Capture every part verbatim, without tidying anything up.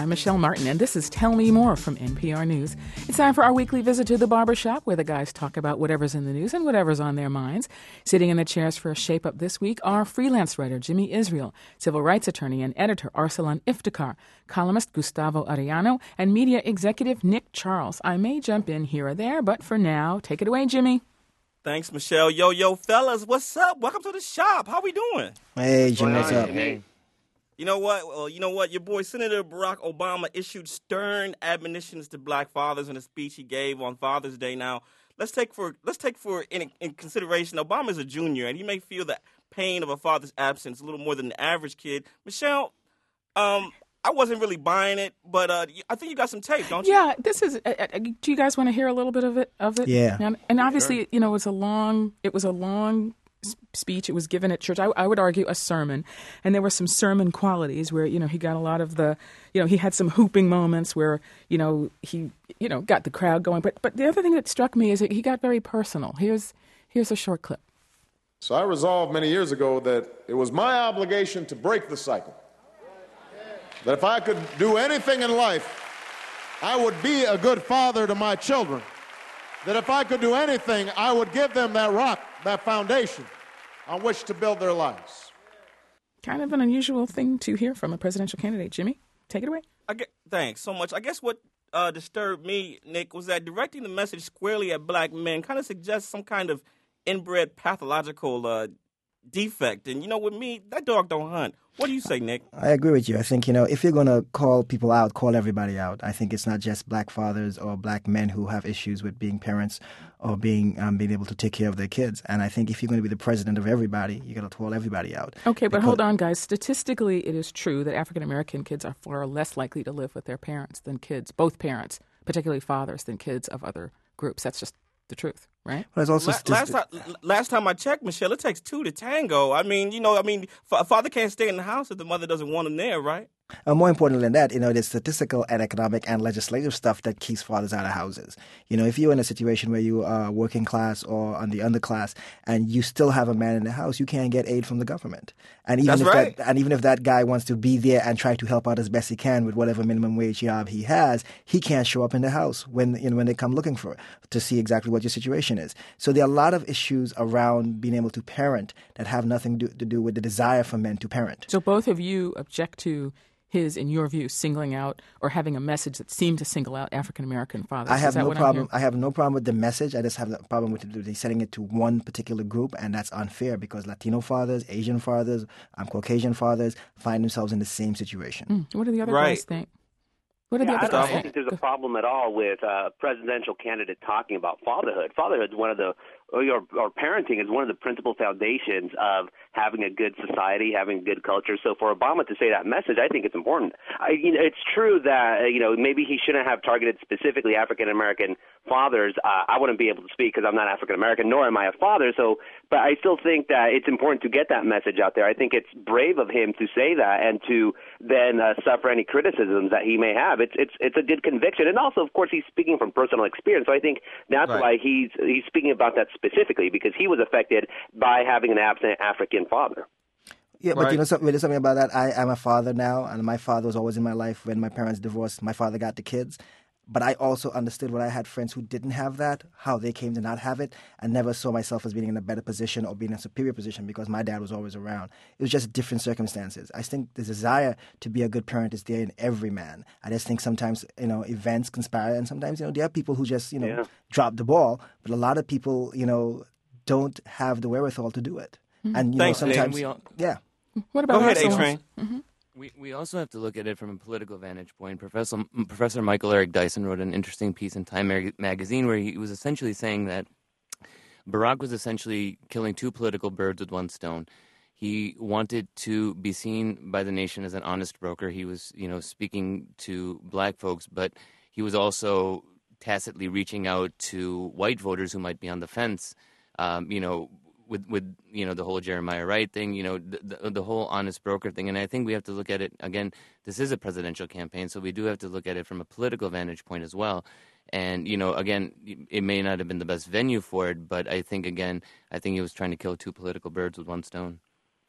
I'm Michelle Martin, and this is Tell Me More from N P R News. It's time for our weekly visit to the barbershop, where the guys talk about whatever's in the news and whatever's on their minds. Sitting in the chairs for a shape-up this week are freelance writer Jimmy Israel, civil rights attorney and editor Arsalan Iftikhar, columnist Gustavo Arellano, and media executive Nick Charles. I may jump in here or there, but for now, take it away, Jimmy. Thanks, Michelle. Yo, yo, fellas, what's up? Welcome to the shop. How we doing? Hey, Jimmy, what's up? Hey. You know what? Well, you know what? Your boy Senator Barack Obama issued stern admonitions to black fathers in a speech he gave on Father's Day. Now, let's take for let's take for in, in consideration Obama's a junior, and he may feel the pain of a father's absence a little more than the average kid. Michelle, um, I wasn't really buying it, but uh, I think you got some tape, don't you? Yeah, this is. Uh, uh, do you guys want to hear a little bit of it? Of it? Yeah. And, and obviously, sure. you know, it was a long. It was a long. speech. It was given at church. I, I would argue a sermon, and there were some sermon qualities where, you know, he got a lot of the, you know, he had some hooping moments where, you know, he, you know, got the crowd going. But but the other thing that struck me is that he got very personal. Here's here's a short clip. So I resolved many years ago that it was my obligation to break the cycle. That if I could do anything in life, I would be a good father to my children. That if I could do anything, I would give them that rock, that foundation on which to build their lives. Kind of an unusual thing to hear from a presidential candidate. Jimmy, take it away. I get, thanks so much. I guess what uh, disturbed me, Nick, was that directing the message squarely at black men kind of suggests some kind of inbred pathological uh, defect. And, you know, with me, that dog don't hunt. What do you say, Nick? I agree with you. I think, you know, if you're going to call people out, call everybody out. I think it's not just black fathers or black men who have issues with being parents or being um, being able to take care of their kids. And I think if you're going to be the president of everybody, you're going to call everybody out. Okay, but because hold on, guys. Statistically, it is true that African-American kids are far less likely to live with their parents than kids, both parents, particularly fathers, than kids of other groups. That's just the truth, right? Well, it's also La- last, time, last time I checked, Michelle, it takes two to tango. I mean, you know, I mean, a father can't stay in the house if the mother doesn't want him there, right? Uh, more important than that, you know, there's statistical and economic and legislative stuff that keeps fathers out of houses. You know, if you're in a situation where you are working class or on the underclass and you still have a man in the house, you can't get aid from the government. And even That's if right. that, and even if that guy wants to be there and try to help out as best he can with whatever minimum wage job he has, he can't show up in the house when you know when they come looking for it to see exactly what your situation is. So there are a lot of issues around being able to parent that have nothing to, to do with the desire for men to parent. So both of you object to his, in your view, singling out or having a message that seemed to single out African-American fathers. I have Is that no what I'm problem. hearing? I have no problem with the message. I just have a problem with it, setting it to one particular group, and that's unfair because Latino fathers, Asian fathers, um, Caucasian fathers find themselves in the same situation. Mm. What do the other Right. guys think? What do the Yeah, other I guys don't think? think there's a problem at all with a presidential candidate talking about fatherhood. Fatherhood is one of the, or, or parenting is one of the principal foundations of having a good society, having a good culture. So for Obama to say that message, I think it's important. I, you know, it's true that, you know, maybe he shouldn't have targeted specifically African-American fathers. Uh, I wouldn't be able to speak because I'm not African-American, nor am I a father. So, but I still think that it's important to get that message out there. I think it's brave of him to say that and to then uh, suffer any criticisms that he may have. It's it's it's a good conviction, and also, of course, he's speaking from personal experience. So I think that's Right. why he's he's speaking about that specifically because he was affected by having an absent African father. Yeah, but Right. you know something, there's something about that. I am a father now, and my father was always in my life. When my parents divorced, my father got the kids. But I also understood when I had friends who didn't have that, how they came to not have it, and never saw myself as being in a better position or being in a superior position because my dad was always around. It was just different circumstances. I think the desire to be a good parent is there in every man. I just think sometimes, you know, events conspire, and sometimes, you know, there are people who just, you know, Yeah. drop the ball. But a lot of people, you know, don't have the wherewithal to do it. Mm-hmm. And, you Thanks, know, Nick. sometimes, We all- yeah. What about Go ahead, Arsalan? A-Train. Mm-hmm. We we also have to look at it from a political vantage point. Professor Professor Michael Eric Dyson wrote an interesting piece in Time mag- magazine where he was essentially saying that Barack was essentially killing two political birds with one stone. He wanted to be seen by the nation as an honest broker. He was, you know, speaking to black folks, but he was also tacitly reaching out to white voters who might be on the fence, um, you know, with, with you know, the whole Jeremiah Wright thing, you know, the, the, the whole honest broker thing. And I think we have to look at it, again, this is a presidential campaign, so we do have to look at it from a political vantage point as well. And, you know, again, it may not have been the best venue for it, but I think, again, I think he was trying to kill two political birds with one stone.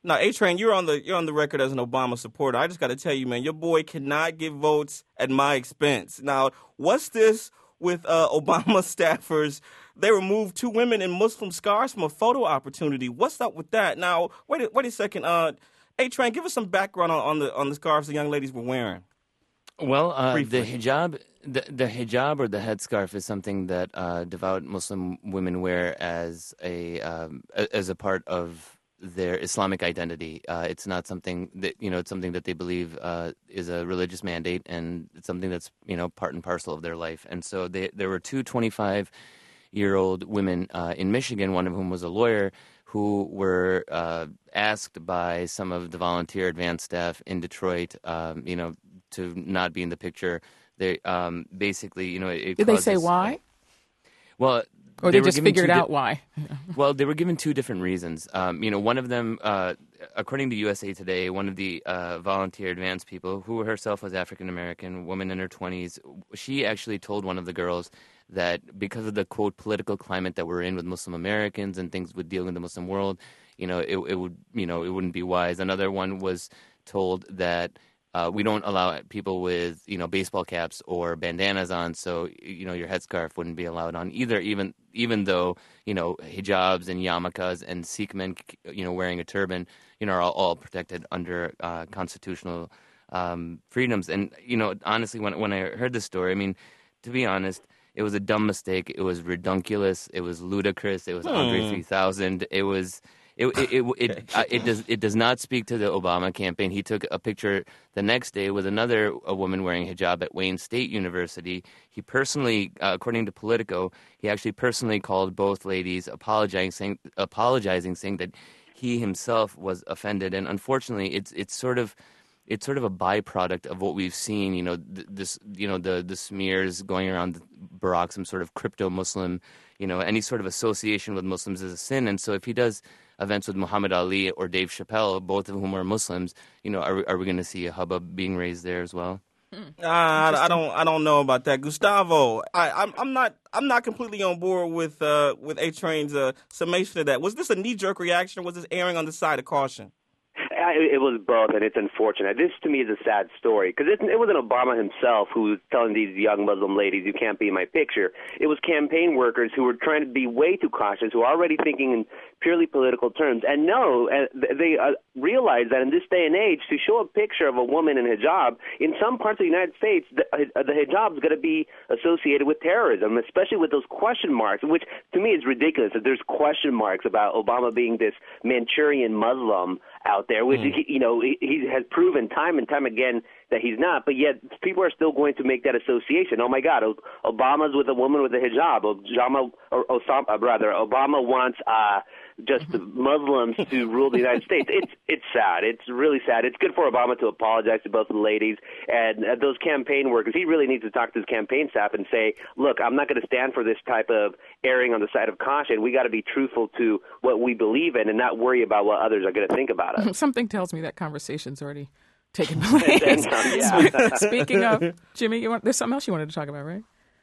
Now, A-Train, you're on the you're on the record as an Obama supporter. I just got to tell you, man, your boy cannot get votes at my expense. Now, what's this with uh, Obama staffers? They removed two women in Muslim scarves from a photo opportunity. What's up with that? Now, wait a, wait a second. Uh, A-Train, give us some background on, on the on the scarves the young ladies were wearing. Well, uh, the hijab, the, the hijab or the headscarf is something that uh, devout Muslim women wear as a um, as a part of their Islamic identity. Uh, it's not something that you know. It's something that they believe uh, is a religious mandate, and it's something that's you know part and parcel of their life. And so they, there were two twenty-five-year-old women uh, in Michigan, one of whom was a lawyer, who were uh, asked by some of the volunteer advanced staff in Detroit, um, you know, to not be in the picture. They um, basically, you know, it did they say this, why? Well, or they, they just figured out di- why? Well, they were given two different reasons. Um, you know, one of them, uh, according to U S A Today, one of the uh, volunteer advanced people, who herself was African American, woman in her twenties, she actually told one of the girls that because of the, quote, political climate that we're in with Muslim Americans and things with dealing with the Muslim world, you know, it, it would, you know, it wouldn't be wise. Another one was told that uh, we don't allow people with, you know, baseball caps or bandanas on, so, you know, your headscarf wouldn't be allowed on either, even even though, you know, hijabs and yarmulkes and Sikh men, you know, wearing a turban, you know, are all, all protected under uh, constitutional um, freedoms. And, you know, honestly, when when I heard this story, I mean, to be honest, it was a dumb mistake. It was redunculous. It was ludicrous. It was Hmm. Andre three thousand. It was it it it it, uh, it does it does not speak to the Obama campaign. He took a picture the next day with another a woman wearing hijab at Wayne State University. He personally, uh, according to Politico, he actually personally called both ladies, apologizing saying, apologizing, saying that he himself was offended. And unfortunately, it's it's sort of it's sort of a byproduct of what we've seen, you know, th- this, you know, the, the smears going around Barack, some sort of crypto-Muslim, you know, any sort of association with Muslims is a sin. And so if he does events with Muhammad Ali or Dave Chappelle, both of whom are Muslims, you know, are, are we going to see a hubbub being raised there as well? Uh, I, I don't. I don't know about that, Gustavo. I, I'm. I'm not. I'm not completely on board with uh, with A-Train's uh, summation of that. Was this a knee-jerk reaction, or was this erring on the side of caution? I, it was both, and it's unfortunate. This, to me, is a sad story, because it, it wasn't Obama himself who was telling these young Muslim ladies, you can't be in my picture. It was campaign workers who were trying to be way too cautious, who were already thinking in purely political terms. And no, uh, they uh, realize that in this day and age, to show a picture of a woman in hijab, in some parts of the United States, the, uh, the hijab is going to be associated with terrorism, especially with those question marks, which to me is ridiculous, that there's question marks about Obama being this Manchurian Muslim out there, which, mm. he, you know, he, he has proven time and time again that he's not, but yet people are still going to make that association. Oh, my God, Obama's with a woman with a hijab. Obama, or Osama, rather, Obama wants uh, just the Muslims to rule the United States. It's it's sad. It's really sad. It's good for Obama to apologize to both of the ladies and uh, those campaign workers. He really needs to talk to his campaign staff and say, look, I'm not going to stand for this type of erring on the side of caution. We got to be truthful to what we believe in and not worry about what others are going to think about us. Something tells me that conversation's already taken place. some, yeah. Speaking of, Jimmy, you want, there's something else you wanted to talk about, right?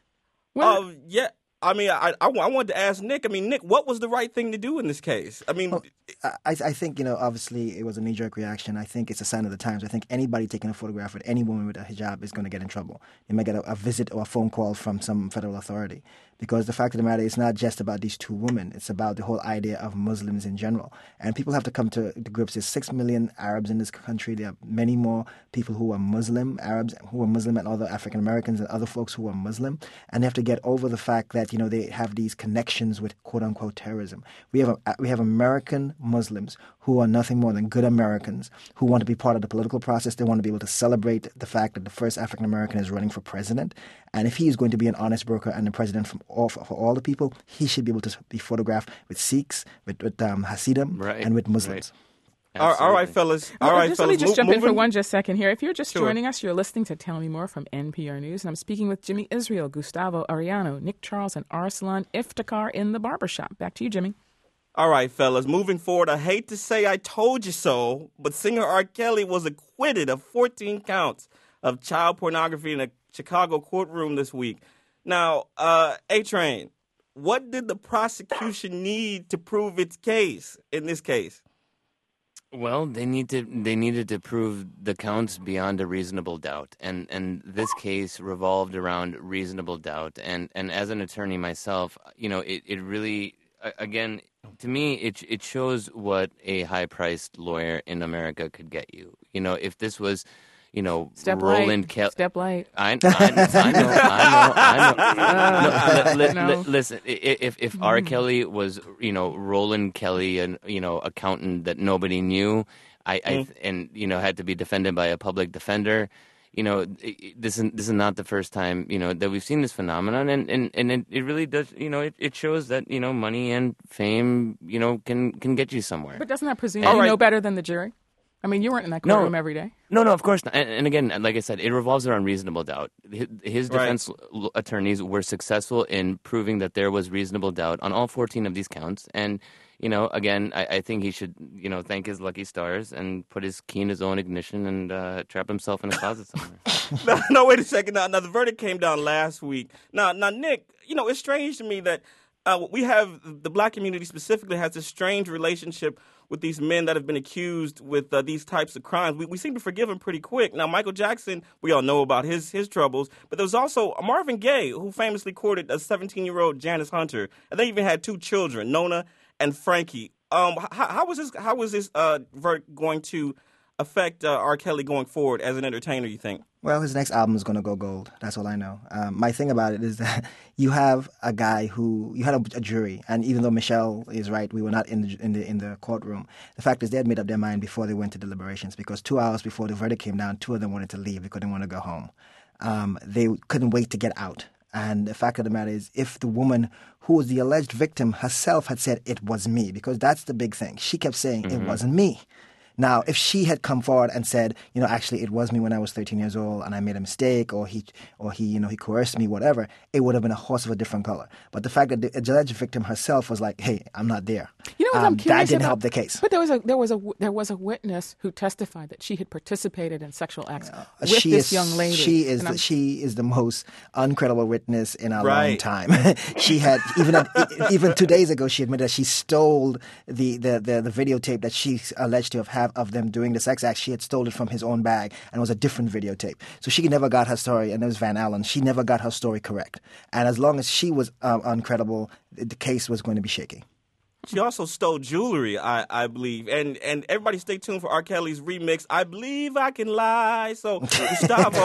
Well, uh, yeah. I mean, I, I, I wanted to ask Nick. I mean, Nick, what was the right thing to do in this case? I mean, well, I, I think, you know, obviously it was a knee-jerk reaction. I think it's a sign of the times. I think anybody taking a photograph with any woman with a hijab is going to get in trouble. You might get a, a visit or a phone call from some federal authority. Because the fact of the matter is not just about these two women. It's about the whole idea of Muslims in general. And people have to come to, to grips. There's six million Arabs in this country. There are many more people who are Muslim, Arabs who are Muslim, and other African Americans and other folks who are Muslim. And they have to get over the fact that, you know, they have these connections with quote-unquote terrorism. We have a, we have American Muslims who are nothing more than good Americans who want to be part of the political process. They want to be able to celebrate the fact that the first African American is running for president. And if he is going to be an honest broker and the president from all, for all the people, he should be able to be photographed with Sikhs, with, with um, Hasidim, right, and with Muslims. Right. all, all right, fellas. All well, right, just, fellas. Let me just Mo- jump in for moving- one just second here. If you're just Sure. joining us, you're listening to Tell Me More from N P R News, and I'm speaking with Jimmy Israel, Gustavo Arellano, Nick Charles, and Arslan Iftikhar in the barbershop. Back to you, Jimmy. All right, fellas. Moving forward, I hate to say I told you so, but singer R. Kelly was acquitted of fourteen counts of child pornography in a Chicago courtroom this week. Now, uh, A-Train, what did the prosecution need to prove its case in this case? Well, they need to. They needed to prove the counts beyond a reasonable doubt, and and this case revolved around reasonable doubt. And, and as an attorney myself, you know, it, it really, again, to me, it it shows what a high-priced lawyer in America could get you. You know, if this was, you know, Step Roland light. Kelly. Step light. I, I, I know, I know, I know. No, li, li, No. li, listen, i- if if R. Kelly was, you know, Roland Kelly, an you know accountant that nobody knew, I, I and you know had to be defended by a public defender, you know, i- i- this is this is not the first time you know that we've seen this phenomenon, and and, and it, it really does, you know, it, it shows that you know money and fame, you know, can can get you somewhere. But doesn't that presume All you right. know better than the jury? I mean, you weren't in that No. courtroom every day. No, no, of course not. And, and again, like I said, it revolves around reasonable doubt. His, his Right. defense l- attorneys were successful in proving that there was reasonable doubt on all fourteen of these counts. And, you know, again, I, I think he should, you know, thank his lucky stars and put his key in his own ignition and uh, trap himself in a closet somewhere. no, no, wait a second. Now, now, the verdict came down last week. Now, now, Nick, you know, it's strange to me that uh, we have the black community specifically has this strange relationship with these men that have been accused with uh, these types of crimes. We, we seem to forgive them pretty quick. Now, Michael Jackson, we all know about his his troubles, but there was also Marvin Gaye, who famously courted a seventeen-year-old Janice Hunter, and they even had two children, Nona and Frankie. Um, how, how was this? How was this uh, verdict going to affect uh, R. Kelly going forward as an entertainer? You think? Well, his next album is going to go gold. That's all I know. Um, my thing about it is that you have a guy who you had a, a jury, and even though Michelle is right, we were not in the in the in the courtroom. The fact is, they had made up their mind before they went to deliberations, because two hours before the verdict came down, two of them wanted to leave because they didn't want to go home. Um, they couldn't wait to get out. And the fact of the matter is, if the woman who was the alleged victim herself had said it was me, because that's the big thing, she kept saying Mm-hmm. it wasn't me. Now, if she had come forward and said, you know, actually it was me when I was thirteen years old and I made a mistake, or he, or he, you know, he coerced me, whatever, it would have been a horse of a different color. But the fact that the alleged victim herself was like, hey, I'm not there. You know what um, I'm curious That didn't about? help the case. But there was a there was a there was a witness who testified that she had participated in sexual acts with she this is, young lady. She is And the, I'm- she is the most uncredible witness in a long Right. time. She had even at, even two days ago she admitted that she stole the, the, the, the videotape that she's alleged to have had of them doing the sex act. She had stole it from his own bag, and it was a different videotape. So she never got her story, and it was Van Allen. She never got her story correct. And as long as she was um, uncredible, the the case was going to be shaky. She also stole jewelry, I, I believe. And and everybody stay tuned for R. Kelly's remix, I Believe I Can Lie. So, Gustavo.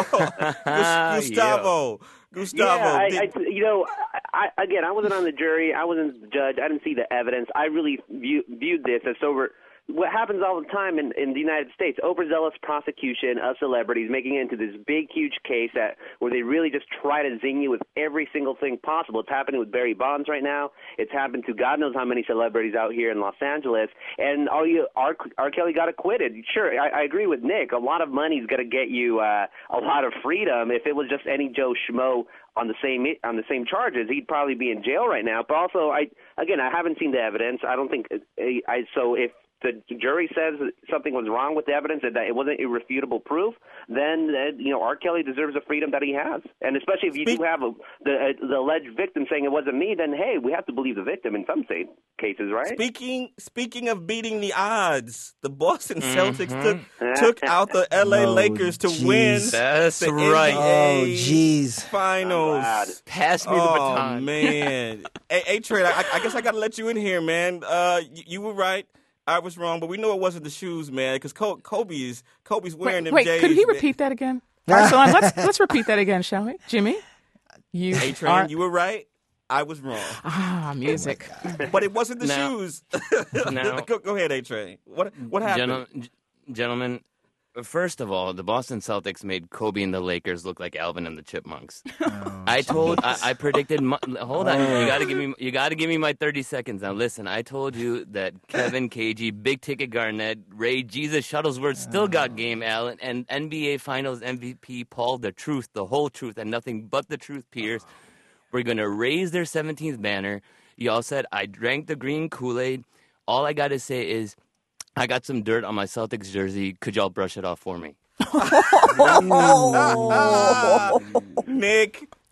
Gus- Gustavo. Gustavo. Yeah, I, did- I, you know, I, I, again, I wasn't on the jury. I wasn't the judge. I didn't see the evidence. I really view, viewed this as over. What happens all the time in, in the United States, overzealous prosecution of celebrities, making it into this big, huge case that where they really just try to zing you with every single thing possible. It's happening with Barry Bonds right now. It's happened to God knows how many celebrities out here in Los Angeles. And all you, R. R. Kelly got acquitted. Sure, I, I agree with Nick. A lot of money's going to get you uh, a lot of freedom. If it was just any Joe Schmo on the same on the same charges, he'd probably be in jail right now. But also, I again, I haven't seen the evidence. I don't think I, I so if the jury says that something was wrong with the evidence and that it wasn't irrefutable proof, then uh, you know R. Kelly deserves the freedom that he has. And especially if you Speak- do have a, the, uh, the alleged victim saying it wasn't me, then hey, we have to believe the victim in some say, cases, right? Speaking speaking of beating the odds, the Boston Celtics Mm-hmm. took took out the L A Oh, Lakers to geez. win That's the right. Oh, N B A jeez. Finals. glad. Pass me the Oh baton. man, hey, hey Trey, I, I guess I got to let you in here, man. Uh, you, you were right. I was wrong, but we know it wasn't the shoes, man, because Kobe is Kobe's wearing Wait, them wait J's. could he man. repeat that again? Arsalan, let's let's repeat that again, shall we? Jimmy, you Hey, Trey, are you were right. I was wrong, ah music. but it wasn't the Now- shoes. now- go, go ahead, A Trey. What what happened? Gentle- g- gentlemen, first of all, the Boston Celtics made Kobe and the Lakers look like Alvin and the Chipmunks. I told, I, I predicted. My, hold on, you got to give me, you got to give me my thirty seconds. Now, listen, I told you that Kevin K G, Big Ticket Garnett, Ray Jesus Shuttlesworth still got game, Allen, and N B A Finals M V P Paul, the truth, the whole truth, and nothing but the truth, Pierce. We're gonna raise their seventeenth banner. Y'all said I drank the green Kool-Aid. All I got to say is, I got some dirt on my Celtics jersey. Could y'all brush it off for me? Nick,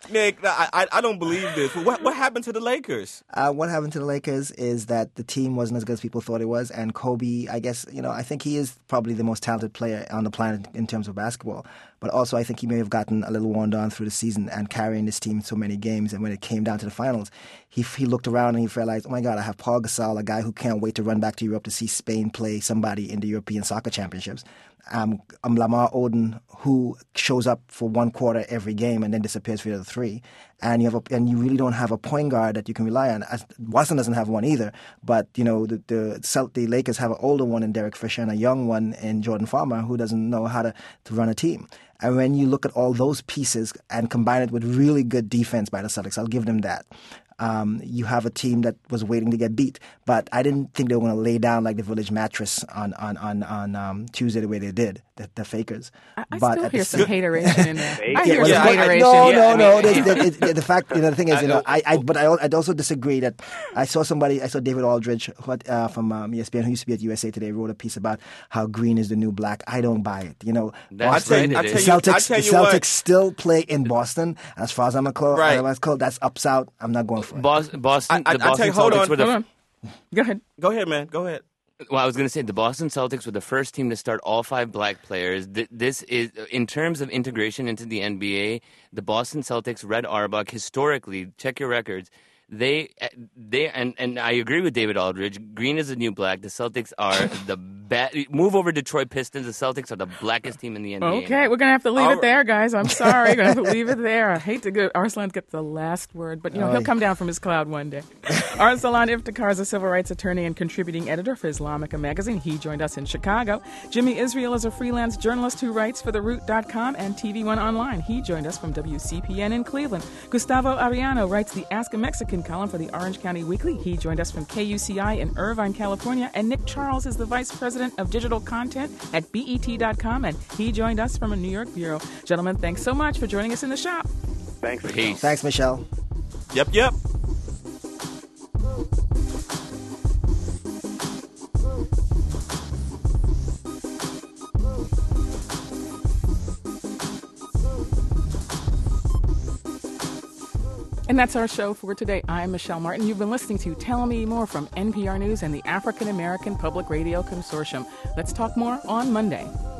Nick, I, I I don't believe this. What what happened to the Lakers? Uh, what happened to the Lakers is that the team wasn't as good as people thought it was, and Kobe, I guess, you know, I think he is probably the most talented player on the planet in terms of basketball. But also, I think he may have gotten a little worn down through the season and carrying this team so many games. And when it came down to the finals, he he looked around and he realized, oh my God, I have Paul Gasol, a guy who can't wait to run back to Europe to see Spain play somebody in the European Soccer Championships. Um, um, Lamar Odom, who shows up for one quarter every game and then disappears for the other three, and you have a, and you really don't have a point guard that you can rely on. As, Boston doesn't have one either, but you know the the, the Lakers have an older one in Derek Fisher and a young one in Jordan Farmer who doesn't know how to, to run a team. And when you look at all those pieces and combine it with really good defense by the Celtics, I'll give them that. Um, you have a team that was waiting to get beat, but I didn't think they were going to lay down like the Village Mattress on on on, on um, Tuesday the way they did, the, the Fakers. I, I but still hear the, some hateration in there. I yeah, hear well, some the fact- hateration. No, Yeah, no, I no. mean- the, the, the, the fact, you know, the thing is, you know, I, I but I, I also disagree that I saw somebody, I saw David Aldridge who, uh, from um, E S P N, who used to be at U S A Today, wrote a piece about how green is the new black. I don't buy it. You know, That's Boston, right, it the is. Celtics, I tell the you what. Celtics still play in Boston. As far as I'm concerned, Right. right. that's up south. I'm not going for it. Bos- Boston, I- I- the I Boston tell you, hold Celtics on, were the Hold on. Go ahead. Go ahead, man. Go ahead. Well, I was going to say the Boston Celtics were the first team to start all five black players. Th- This is, in terms of integration into the N B A, the Boston Celtics, Red Auerbach, historically, check your records. They, they, and, and I agree with David Aldridge. Green is the new black. The Celtics are the bad. Move over Detroit Pistons. The Celtics are the blackest team in the N B A. Okay, we're going to have to leave All it there, guys. I'm sorry. We're going to have to leave it there. I hate to go. Arslan gets the last word, but you know, he'll come down from his cloud one day. Arsalan Iftikhar is a civil rights attorney and contributing editor for Islamica magazine. He joined us in Chicago. Jimmy Israel is a freelance journalist who writes for the root dot com and T V One Online. He joined us from W C P N in Cleveland. Gustavo Arellano writes the Ask a Mexican column for the Orange County Weekly. He joined us from K U C I in Irvine, California. And Nick Charles is the vice president of digital content at B E T dot com, and he joined us from a New York bureau. Gentlemen, thanks so much for joining us in the shop. Thanks. Peace. Thanks, Michelle. Yep, yep. And that's our show for today. I'm Michelle Martin. You've been listening to Tell Me More from N P R News and the African American Public Radio Consortium. Let's talk more on Monday.